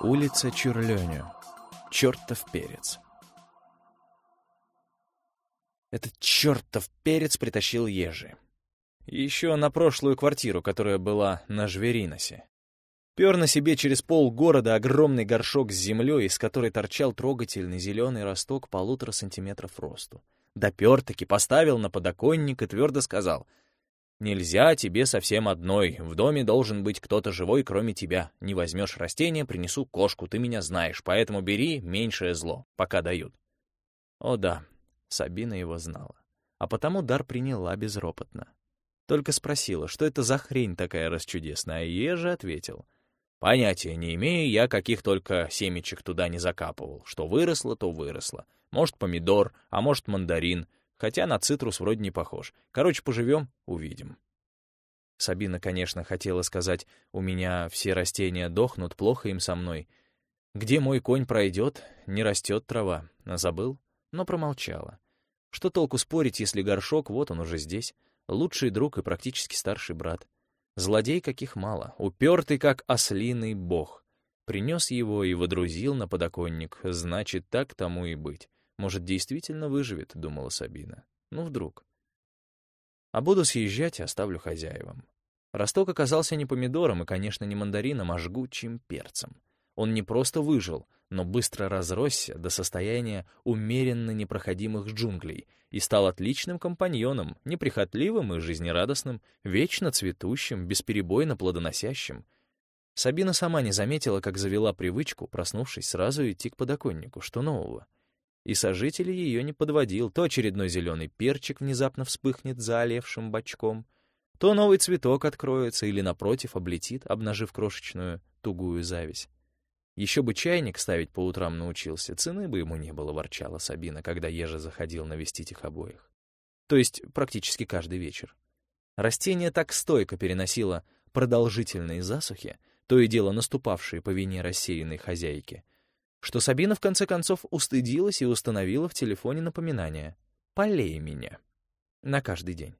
Улица Чурлёню. Чёртов перец. Этот чёртов перец притащил Ежи. Еще на прошлую квартиру, которая была на Жвериносе. Пёр на себе через полгорода огромный горшок с землей, из которой торчал трогательный зеленый росток 1,5 сантиметров росту. Допёр-таки поставил на подоконник и твердо сказал: «Нельзя тебе совсем одной, в доме должен быть кто-то живой, кроме тебя. Не возьмешь растение, принесу кошку, ты меня знаешь, поэтому бери меньшее зло, пока дают». О да, Сабина его знала, а потому дар приняла безропотно. Только спросила, что это за хрень такая расчудесная, а Ежи ответил: «Понятия не имею я, каких только семечек туда не закапывал. Что выросло, то выросло. Может, помидор, а может, мандарин, хотя на цитрус вроде не похож. Короче, поживем — увидим». Сабина, конечно, хотела сказать: «У меня все растения дохнут, плохо им со мной. Где мой конь пройдет, не растет трава». Забыл, но промолчала. Что толку спорить, если горшок, вот он уже здесь, лучший друг и практически старший брат. Злодей каких мало, упертый, как ослиный бог. Принес его и водрузил на подоконник, значит, так тому и быть. Может, действительно выживет, думала Сабина. Ну, вдруг. А буду съезжать и оставлю хозяевам. Росток оказался не помидором и, конечно, не мандарином, а жгучим перцем. Он не просто выжил, но быстро разросся до состояния умеренно непроходимых джунглей и стал отличным компаньоном, неприхотливым и жизнерадостным, вечно цветущим, бесперебойно плодоносящим. Сабина сама не заметила, как завела привычку, проснувшись, сразу идти к подоконнику. Что нового? И сожитель ее не подводил. То очередной зеленый перчик внезапно вспыхнет заолевшим бочком, то новый цветок откроется или, напротив, облетит, обнажив крошечную тугую зависть. Еще бы чайник ставить по утрам научился, цены бы ему не было, ворчала Сабина, когда Ежи заходил навестить их обоих. То есть практически каждый вечер. Растение так стойко переносило продолжительные засухи, то и дело наступавшие по вине рассеянной хозяйки, что Сабина в конце концов устыдилась и установила в телефоне напоминание: «Полей меня» на каждый день.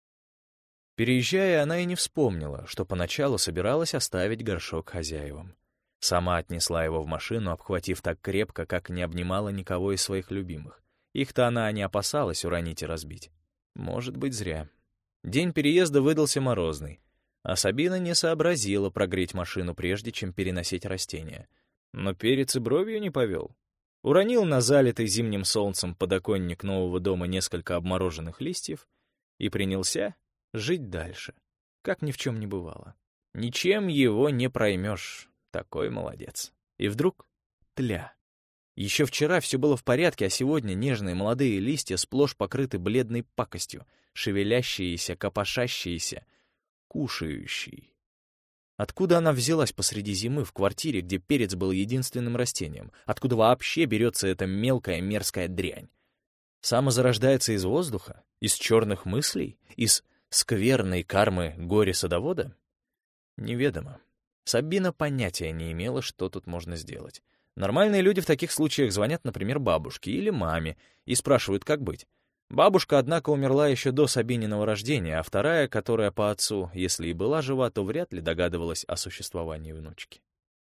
Переезжая, она и не вспомнила, что поначалу собиралась оставить горшок хозяевам. Сама отнесла его в машину, обхватив так крепко, как не обнимала никого из своих любимых. Их-то она не опасалась уронить и разбить. Может быть, зря. День переезда выдался морозный, а Сабина не сообразила прогреть машину, прежде чем переносить растения. Но перец и бровью не повел. Уронил на залитый зимним солнцем подоконник нового дома несколько обмороженных листьев и принялся жить дальше, как ни в чем не бывало. Ничем его не проймешь. Такой молодец. И вдруг тля. Еще вчера все было в порядке, а сегодня нежные молодые листья сплошь покрыты бледной пакостью, шевелящиеся, копошащиеся, кушающие. Откуда она взялась посреди зимы в квартире, где перец был единственным растением? Откуда вообще берется эта мелкая мерзкая дрянь? Самозарождается из воздуха? Из черных мыслей? Из скверной кармы горе-садовода? Неведомо. Сабина понятия не имела, что тут можно сделать. Нормальные люди в таких случаях звонят, например, бабушке или маме и спрашивают, как быть. Бабушка, однако, умерла еще до Сабининого рождения, а вторая, которая по отцу, если и была жива, то вряд ли догадывалась о существовании внучки.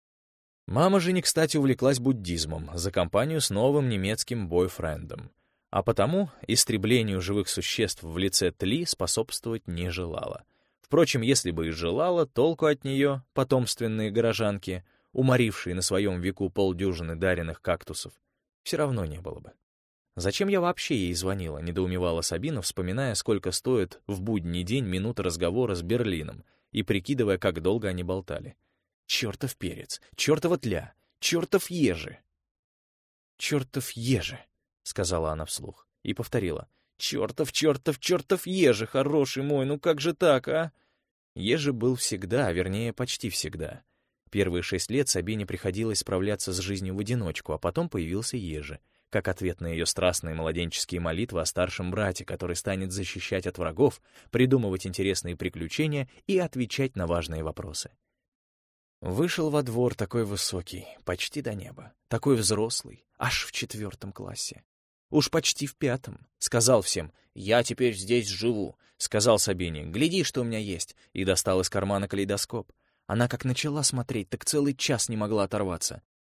Мама же не кстати увлеклась буддизмом за компанию с новым немецким бойфрендом, а потому истреблению живых существ в лице Тли способствовать не желала. Впрочем, если бы и желала, толку от нее, потомственные горожанки, уморившие на своем веку полдюжины даренных кактусов, все равно не было бы. «Зачем я вообще ей звонила?» — недоумевала Сабина, вспоминая, сколько стоит в будний день минута разговора с Берлином и прикидывая, как долго они болтали. «Чертов перец! Чертова тля! Чертов Ежи!» «Чертов Ежи!» — сказала она вслух и повторила. «Чертов, чертов, чертов Ежи, хороший мой, ну как же так, а?» Ежи был всегда, вернее, почти всегда. Первые 6 лет Сабине приходилось справляться с жизнью в одиночку, а потом появился Ежи, как ответ на ее страстные младенческие молитвы о старшем брате, который станет защищать от врагов, придумывать интересные приключения и отвечать на важные вопросы. Вышел во двор такой высокий, почти до неба, такой взрослый, аж в 4 классе. Уж почти в 5. Сказал всем: «Я теперь здесь живу», — сказал Сабине: «Гляди, что у меня есть», и достал из кармана калейдоскоп. Она как начала смотреть, так целый час не могла оторваться.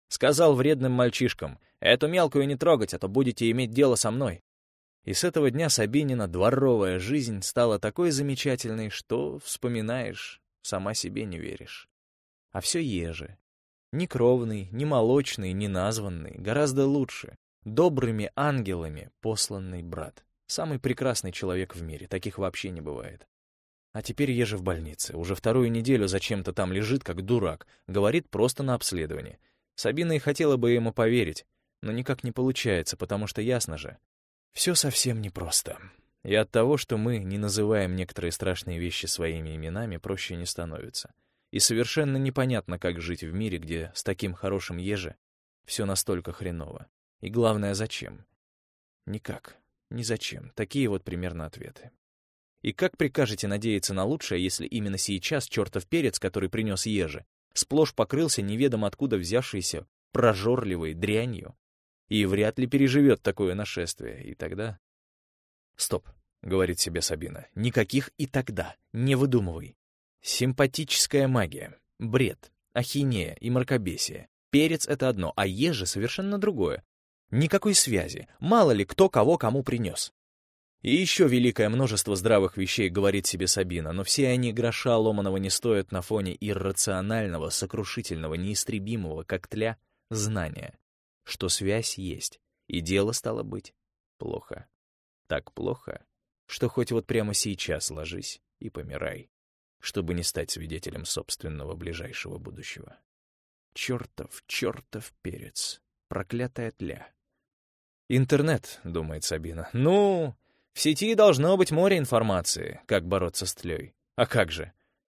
Сказал вредным мальчишкам: «Эту мелкую не трогать, а то будете иметь дело со мной». И с этого дня Сабинина дворовая жизнь стала такой замечательной, что вспоминаешь, сама себе не веришь. А все еже. Ни кровный, ни молочный, ни названный, гораздо лучше. Добрыми ангелами посланный брат. Самый прекрасный человек в мире, таких вообще не бывает. А теперь еже в больнице. Уже вторую неделю зачем-то там лежит, как дурак. Говорит просто на обследовании. Сабина и хотела бы ему поверить, но никак не получается, потому что ясно же. Все совсем непросто. И от того, что мы не называем некоторые страшные вещи своими именами, проще не становится. И совершенно непонятно, как жить в мире, где с таким хорошим еже все настолько хреново. И главное, зачем? Никак, ни зачем. Такие вот примерно ответы. И как прикажете надеяться на лучшее, если именно сейчас чертов перец, который принес еже, сплошь покрылся неведомо откуда взявшейся прожорливой дрянью, и вряд ли переживет такое нашествие, и тогда... «Стоп», — говорит себе Сабина, — «никаких и тогда, не выдумывай. Симпатическая магия, бред, ахинея и мракобесие. Перец — это одно, а еже — совершенно другое. Никакой связи, мало ли кто кого кому принес». И еще великое множество здравых вещей говорит себе Сабина, но все они гроша ломаного не стоят на фоне иррационального, сокрушительного, неистребимого, как тля, знания, что связь есть, и дело стало быть плохо. Так плохо, что хоть вот прямо сейчас ложись и помирай, чтобы не стать свидетелем собственного ближайшего будущего. Чертов перец, проклятая тля. «Интернет», — думает Сабина, — «ну, в сети должно быть море информации, как бороться с тлей. А как же?»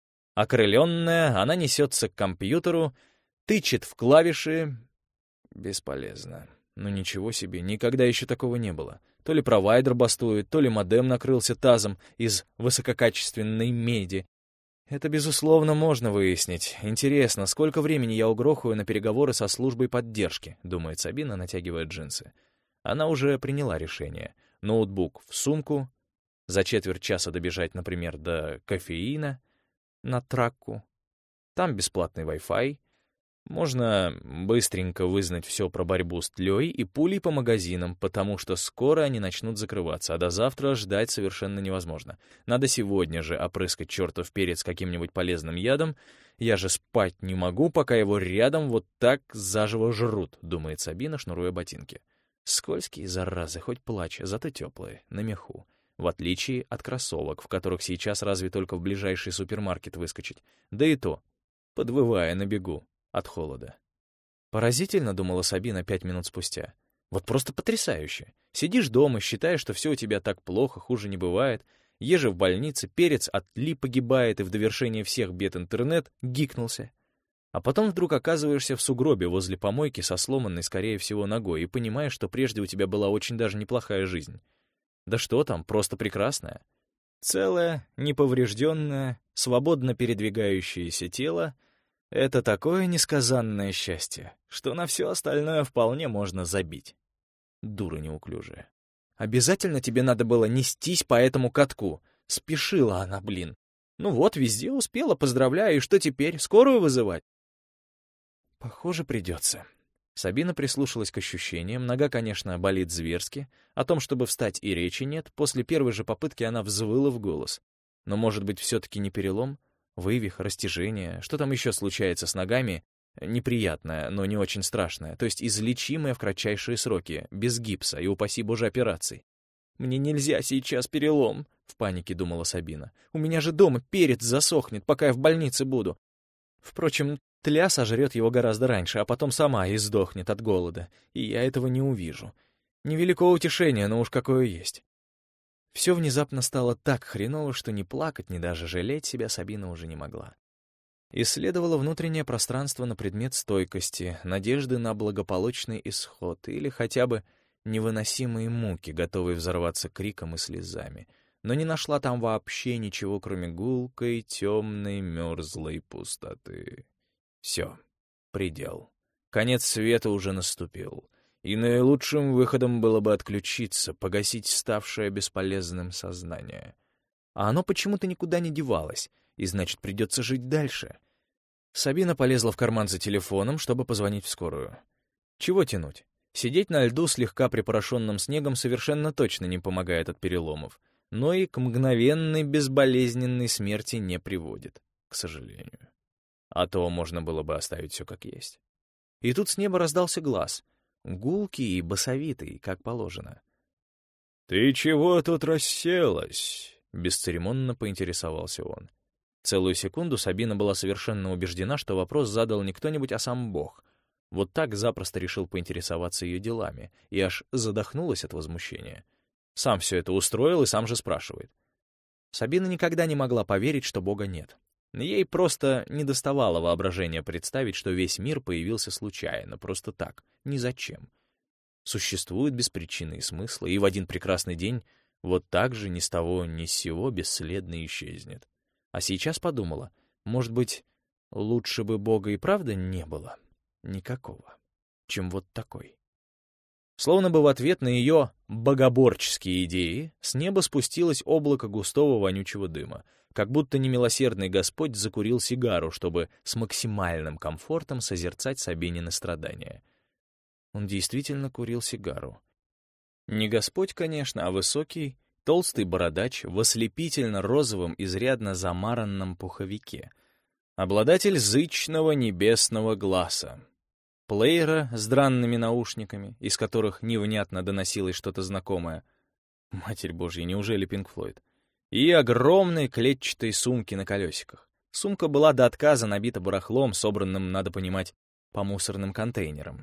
Окрыленная, она несется к компьютеру, тычет в клавиши. Бесполезно. Ну ничего себе, никогда еще такого не было. То ли провайдер бастует, то ли модем накрылся тазом из высококачественной меди. Это, безусловно, можно выяснить. Интересно, сколько времени я угрохаю на переговоры со службой поддержки, думает Сабина, натягивая джинсы. Она уже приняла решение. Ноутбук в сумку, за четверть часа добежать, например, до кофеина на тракку. Там бесплатный Wi-Fi. Можно быстренько вызнать все про борьбу с тлей и пулей по магазинам, потому что скоро они начнут закрываться, а до завтра ждать совершенно невозможно. Надо сегодня же опрыскать чертов перец каким-нибудь полезным ядом. Я же спать не могу, пока его рядом вот так заживо жрут, думает Сабина, шнуруя ботинки. Скользкие, заразы, хоть плачь, зато теплые, на меху. В отличие от кроссовок, в которых сейчас разве только в ближайший супермаркет выскочить. Да и то, подвывая на бегу от холода. Поразительно, думала Сабина 5 минут спустя. Вот просто потрясающе. Сидишь дома, считаешь, что все у тебя так плохо, хуже не бывает. Еже в больнице, перец от тли погибает, и в довершение всех бед интернет гикнулся. А потом вдруг оказываешься в сугробе возле помойки со сломанной, скорее всего, ногой и понимаешь, что прежде у тебя была очень даже неплохая жизнь. Да что там, просто прекрасная. Целое, неповрежденное, свободно передвигающееся тело — это такое несказанное счастье, что на все остальное вполне можно забить. Дура неуклюжая. Обязательно тебе надо было нестись по этому катку. Спешила она, блин. Ну вот, везде успела, поздравляю, и что теперь, скорую вызывать? Похоже, придется. Сабина прислушалась к ощущениям. Нога, конечно, болит зверски. О том, чтобы встать, и речи нет. После первой же попытки она взвыла в голос. Но, может быть, все-таки не перелом? Вывих, растяжение. Что там еще случается с ногами? Неприятное, но не очень страшное. То есть излечимое в кратчайшие сроки, без гипса и, упаси Боже, операций. «Мне нельзя сейчас перелом», — в панике думала Сабина. «У меня же дома перец засохнет, пока я в больнице буду». Впрочем, тля сожрет его гораздо раньше, а потом сама и сдохнет от голода, и я этого не увижу. Невелико утешение, но уж какое есть. Все внезапно стало так хреново, что ни плакать, ни даже жалеть себя Сабина уже не могла. Исследовала внутреннее пространство на предмет стойкости, надежды на благополучный исход или хотя бы невыносимые муки, готовые взорваться криком и слезами, но не нашла там вообще ничего, кроме гулкой, темной, мерзлой пустоты. Все, предел. Конец света уже наступил, и наилучшим выходом было бы отключиться, погасить ставшее бесполезным сознание. А оно почему-то никуда не девалось, и значит, придется жить дальше. Сабина полезла в карман за телефоном, чтобы позвонить в скорую. Чего тянуть? Сидеть на льду, слегка припорошенным снегом, совершенно точно не помогает от переломов, но и к мгновенной безболезненной смерти не приводит, к сожалению. А то можно было бы оставить все как есть. И тут с неба раздался глас, гулкий и басовитый, как положено. «Ты чего тут расселась?» — бесцеремонно поинтересовался он. Целую секунду Сабина была совершенно убеждена, что вопрос задал не кто-нибудь, а сам Бог. Вот так запросто решил поинтересоваться ее делами, и аж задохнулась от возмущения. Сам все это устроил и сам же спрашивает. Сабина никогда не могла поверить, что Бога нет. Ей просто недоставало воображения представить, что весь мир появился случайно, просто так, ни зачем. Существует без причины и смысла, и в один прекрасный день вот так же ни с того ни с сего бесследно исчезнет. А сейчас подумала, может быть, лучше бы Бога и правда не было никакого, чем вот такой. Словно бы в ответ на ее богоборческие идеи с неба спустилось облако густого вонючего дыма, как будто немилосердный Господь закурил сигару, чтобы с максимальным комфортом созерцать Сабинины страдания. Он действительно курил сигару. Не Господь, конечно, а высокий, толстый бородач в ослепительно-розовом, изрядно замаранном пуховике. Обладатель зычного небесного гласа. Плеера с дранными наушниками, из которых невнятно доносилось что-то знакомое. Матерь Божья, неужели Пинк Флойд? И огромной клетчатой сумки на колесиках. Сумка была до отказа набита барахлом, собранным, надо понимать, по мусорным контейнерам.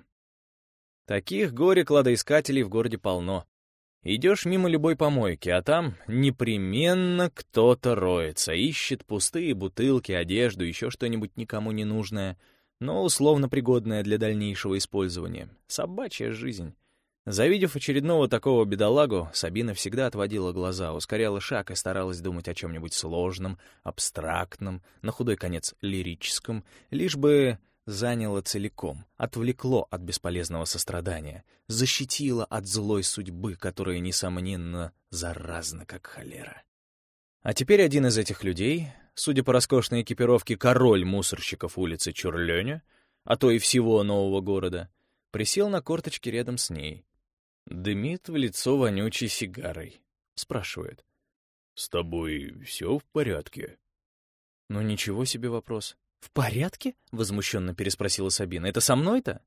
Таких горе-кладоискателей в городе полно. Идешь мимо любой помойки, а там непременно кто-то роется, ищет пустые бутылки, одежду, еще что-нибудь никому не нужное, но условно пригодное для дальнейшего использования. Собачья жизнь. Завидев очередного такого бедолагу, Сабина всегда отводила глаза, ускоряла шаг и старалась думать о чем-нибудь сложном, абстрактном, на худой конец лирическом, лишь бы заняло целиком, отвлекло от бесполезного сострадания, защитило от злой судьбы, которая, несомненно, заразна, как холера. А теперь один из этих людей, судя по роскошной экипировке, король мусорщиков улицы Чурлёня, а то и всего нового города, присел на корточки рядом с ней. Дымит в лицо вонючей сигарой. Спрашивает. «С тобой все в порядке?» Ну ничего себе вопрос. «В порядке?» — возмущенно переспросила Сабина. «Это со мной-то?»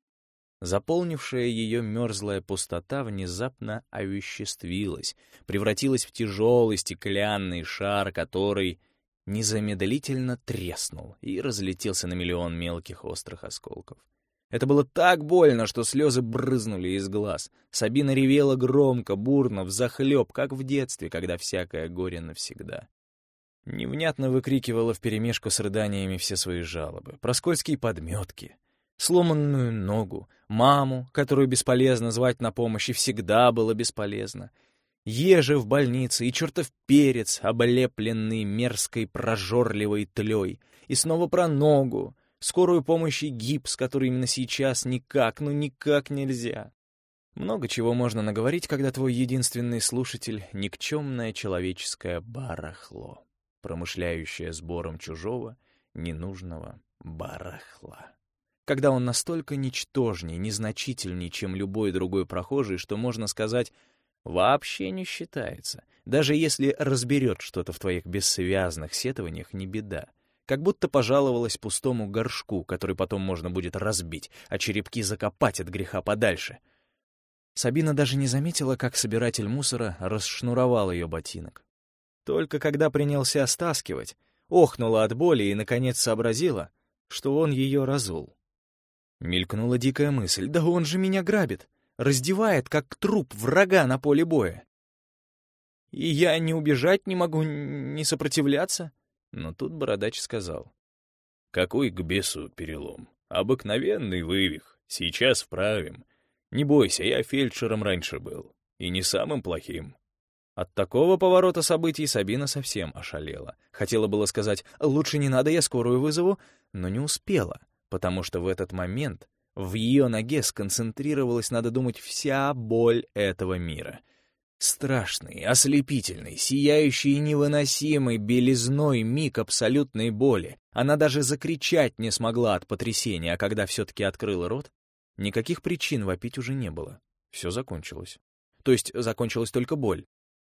Заполнившая ее мерзлая пустота внезапно овеществилась, превратилась в тяжелый стеклянный шар, который незамедлительно треснул и разлетелся на миллион мелких острых осколков. Это было так больно, что слезы брызнули из глаз. Сабина ревела громко, бурно, взахлеб, как в детстве, когда всякое горе навсегда. Невнятно выкрикивала вперемешку с рыданиями все свои жалобы. Про скользкие подметки, сломанную ногу, маму, которую бесполезно звать на помощь, и всегда было бесполезно. Ежи в больнице и чертов перец, облепленный мерзкой прожорливой тлей. И снова про ногу, скорую помощь и гипс, который именно сейчас никак, ну никак нельзя. Много чего можно наговорить, когда твой единственный слушатель — никчемное человеческое барахло, промышляющее сбором чужого, ненужного барахла. Когда он настолько ничтожней, незначительней, чем любой другой прохожий, что, можно сказать, вообще не считается. Даже если разберет что-то в твоих бессвязных сетованиях, не беда. Как будто пожаловалась пустому горшку, который потом можно будет разбить, а черепки закопать от греха подальше. Сабина даже не заметила, как собиратель мусора расшнуровал ее ботинок. Только когда принялся стаскивать, охнула от боли и, наконец, сообразила, что он ее разул. Мелькнула дикая мысль: «Да он же меня грабит, раздевает, как труп врага на поле боя. И я не убежать не могу, не сопротивляться». Но тут бородач сказал: «Какой к бесу перелом? Обыкновенный вывих, сейчас вправим. Не бойся, я фельдшером раньше был, и не самым плохим». От такого поворота событий Сабина совсем ошалела. Хотела было сказать: «Лучше не надо, я скорую вызову», но не успела, потому что в этот момент в ее ноге сконцентрировалась, надо думать, вся боль этого мира. Страшный, ослепительный, сияющий невыносимой белизной миг абсолютной боли. Она даже закричать не смогла от потрясения, а когда все-таки открыла рот, никаких причин вопить уже не было. Все закончилось. То есть закончилась только боль.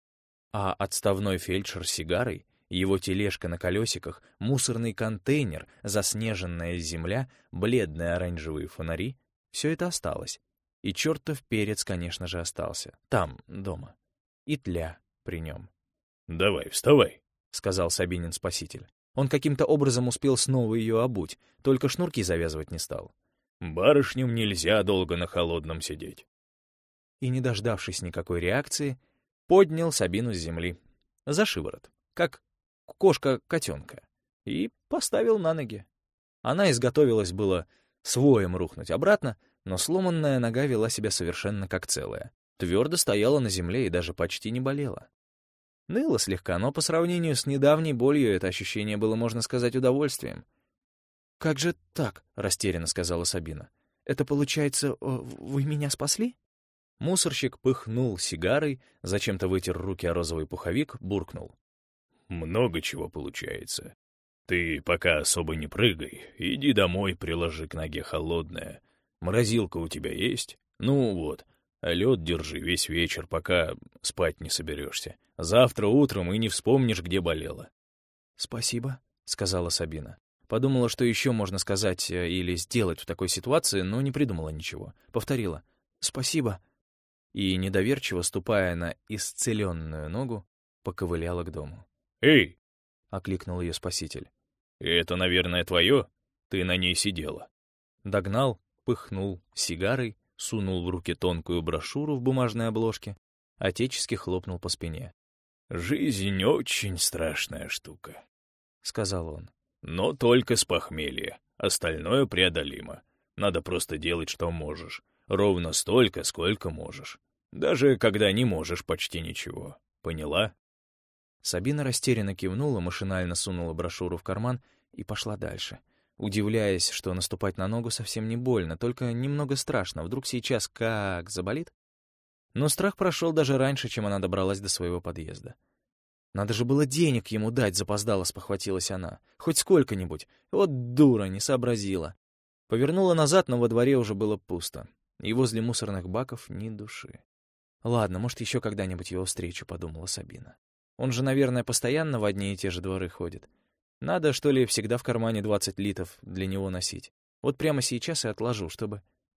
А отставной фельдшер с сигарой, его тележка на колесиках, мусорный контейнер, заснеженная земля, бледные оранжевые фонари — все это осталось. И чертов перец, конечно же, остался. Там, дома. И тля при нем. «Давай, вставай», — сказал Сабинин спаситель. Он каким-то образом успел снова ее обуть, только шнурки завязывать не стал. «Барышням нельзя долго на холодном сидеть». И, не дождавшись никакой реакции, поднял Сабину с земли. За шиворот, как кошка котенка. И поставил на ноги. Она изготовилась было с воем рухнуть обратно, но сломанная нога вела себя совершенно как целая. Твердо стояла на земле и даже почти не болела. Ныло слегка, но по сравнению с недавней болью это ощущение было, можно сказать, удовольствием. «Как же так?» — растерянно сказала Сабина. «Это получается, вы меня спасли?» Мусорщик пыхнул сигарой, зачем-то вытер руки о розовый пуховик, буркнул. «Много чего получается. Ты пока особо не прыгай. Иди домой, приложи к ноге холодное. Морозилка у тебя есть? Ну вот. А лед держи весь вечер, пока спать не соберешься. Завтра утром и не вспомнишь, где болела». «Спасибо», — сказала Сабина. Подумала, что еще можно сказать или сделать в такой ситуации, но не придумала ничего. Повторила «спасибо» и, недоверчиво ступая на исцеленную ногу, поковыляла к дому. «Эй!» — окликнул ее спаситель. «Это, наверное, твое? Ты на ней сидела». Догнал, пыхнул сигарой, сунул в руки тонкую брошюру в бумажной обложке, отечески хлопнул по спине. «Жизнь очень страшная штука», — сказал он. «Но только с похмелья. Остальное преодолимо. Надо просто делать, что можешь. Ровно столько, сколько можешь. Даже когда не можешь почти ничего. Поняла?» Сабина растерянно кивнула, машинально сунула брошюру в карман и пошла дальше, удивляясь, что наступать на ногу совсем не больно, только немного страшно. Вдруг сейчас как заболит? Но страх прошел даже раньше, чем она добралась до своего подъезда. Надо же было денег ему дать, запоздала, спохватилась она. Хоть сколько-нибудь. Вот дура, не сообразила. Повернула назад, но во дворе уже было пусто. И возле мусорных баков ни души. Ладно, может, еще когда-нибудь его встречу, подумала Сабина. Он же, наверное, постоянно в одни и те же дворы ходит. Надо, что ли, всегда в кармане 20 литов для него носить. Вот прямо сейчас и отложу, чтобы...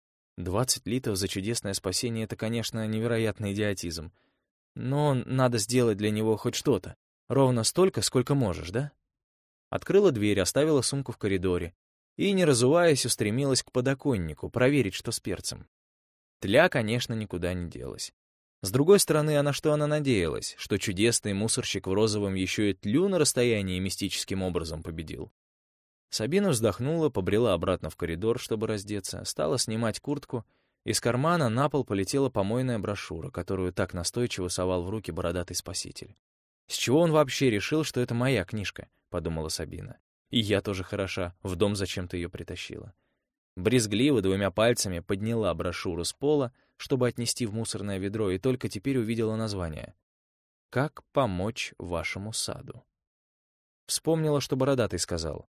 20 литов за чудесное спасение — это, конечно, невероятный идиотизм. Но надо сделать для него хоть что-то. Ровно столько, сколько можешь, да? Открыла дверь, оставила сумку в коридоре и, не разуваясь, устремилась к подоконнику, проверить, что с перцем. Тля, конечно, никуда не делась. С другой стороны, она надеялась, что чудесный мусорщик в розовом еще и тлю на расстоянии мистическим образом победил. Сабина вздохнула, побрела обратно в коридор, чтобы раздеться, стала снимать куртку. Из кармана на пол полетела помойная брошюра, которую так настойчиво совал в руки бородатый спаситель. «С чего он вообще решил, что это моя книжка?» — подумала Сабина. «И я тоже хороша, в дом зачем-то ее притащила». Брезгливо 2 пальцами подняла брошюру с пола, чтобы отнести в мусорное ведро, и только теперь увидела название. «Как помочь вашему саду». Вспомнила, что бородатый сказал.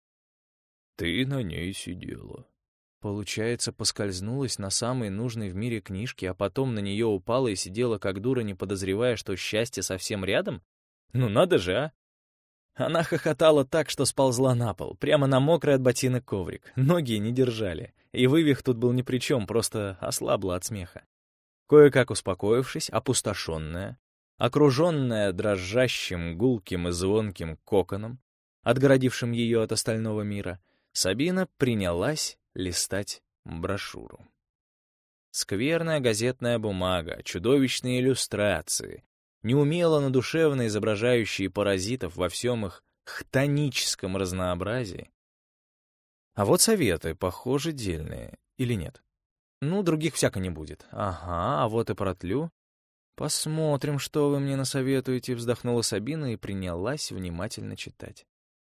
«Ты на ней сидела». Получается, поскользнулась на самой нужной в мире книжке, а потом на нее упала и сидела как дура, не подозревая, что счастье совсем рядом? Ну надо же, а! Она хохотала так, что сползла на пол, прямо на мокрый от ботинок коврик. Ноги не держали, и вывих тут был ни при чем, просто ослабла от смеха. Кое-как успокоившись, опустошенная, окруженная дрожащим, гулким и звонким коконом, отгородившим ее от остального мира, Сабина принялась листать брошюру. Скверная газетная бумага, чудовищные иллюстрации, неумело, но душевно изображающие паразитов во всем их хтоническом разнообразии. А вот советы, похоже, дельные. Или нет? Ну, других всяко не будет. Ага, а вот и протлю. Посмотрим, что вы мне насоветуете, вздохнула Сабина и принялась внимательно читать.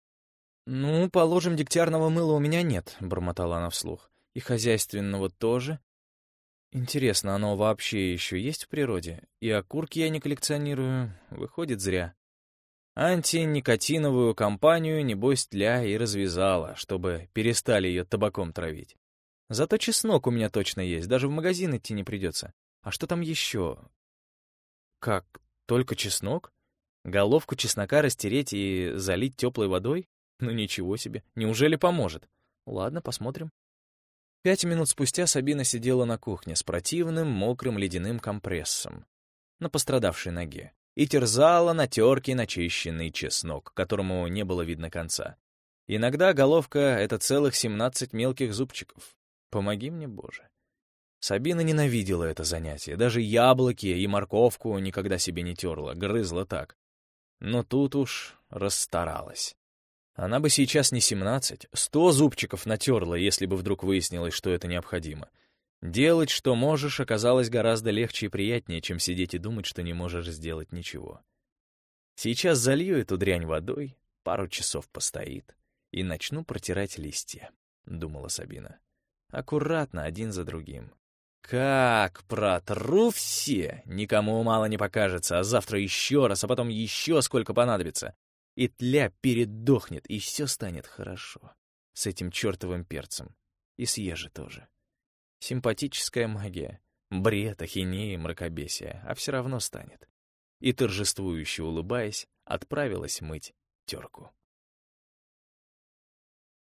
«Ну, положим, дегтярного мыла у меня нет», — бормотала она вслух. «И хозяйственного тоже. Интересно, оно вообще еще есть в природе? И окурки я не коллекционирую, выходит, зря. Антиникотиновую кампанию, небось, тля и развязала, чтобы перестали ее табаком травить. Зато чеснок у меня точно есть, даже в магазин идти не придется. А что там еще? Как, только чеснок? Головку чеснока растереть и залить теплой водой? Ну ничего себе, неужели поможет? Ладно, посмотрим. 5 минут спустя Сабина сидела на кухне с противным, мокрым ледяным компрессом на пострадавшей ноге и терзала на терке начищенный чеснок, которому не было видно конца. Иногда головка — это целых 17 мелких зубчиков. Помоги мне, Боже. Сабина ненавидела это занятие, даже яблоки и морковку никогда себе не терла, грызла так. Но тут уж расстаралась. Она бы сейчас не 17, 100 зубчиков натерла, если бы вдруг выяснилось, что это необходимо. Делать, что можешь, оказалось гораздо легче и приятнее, чем сидеть и думать, что не можешь сделать ничего. Сейчас залью эту дрянь водой, пару часов постоит, и начну протирать листья, — думала Сабина. Аккуратно, один за другим. Как протру все, никому мало не покажется, а завтра еще раз, а потом еще сколько понадобится. И тля передохнет, и все станет хорошо. С этим чертовым перцем. И с Ежи тоже. Симпатическая магия. Бред, ахинея, мракобесие. А все равно станет. И, торжествующе улыбаясь, отправилась мыть терку.